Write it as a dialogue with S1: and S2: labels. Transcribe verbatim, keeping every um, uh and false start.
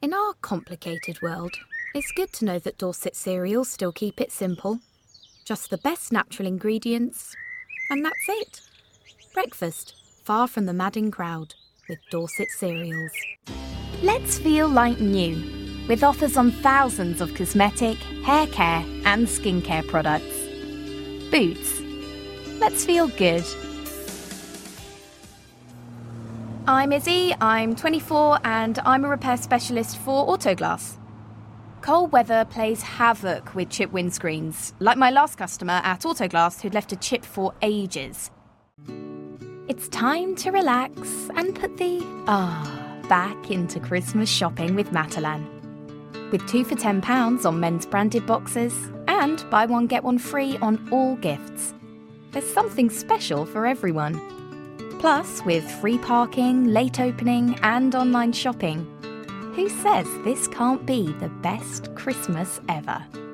S1: In our complicated world, it's good to know that Dorset cereals still keep it simple. Just the best natural ingredients, and that's it. Breakfast, far from the madding crowd, with Dorset cereals.
S2: Let's feel like new, with offers on thousands of cosmetic, hair care and skincare products. Boots. Let's feel good. I'm Izzy, I'm twenty-four and I'm a repair specialist for Autoglass. Cold weather plays havoc with chip windscreens, like my last customer at Autoglass who'd left a chip for ages. It's time to relax and put the ah back into Christmas shopping with Matalan. With two for ten pounds on men's branded boxes and buy one get one free on all gifts. There's something special for everyone. Plus, with free parking, late opening and online shopping, who says this can't be the best Christmas ever?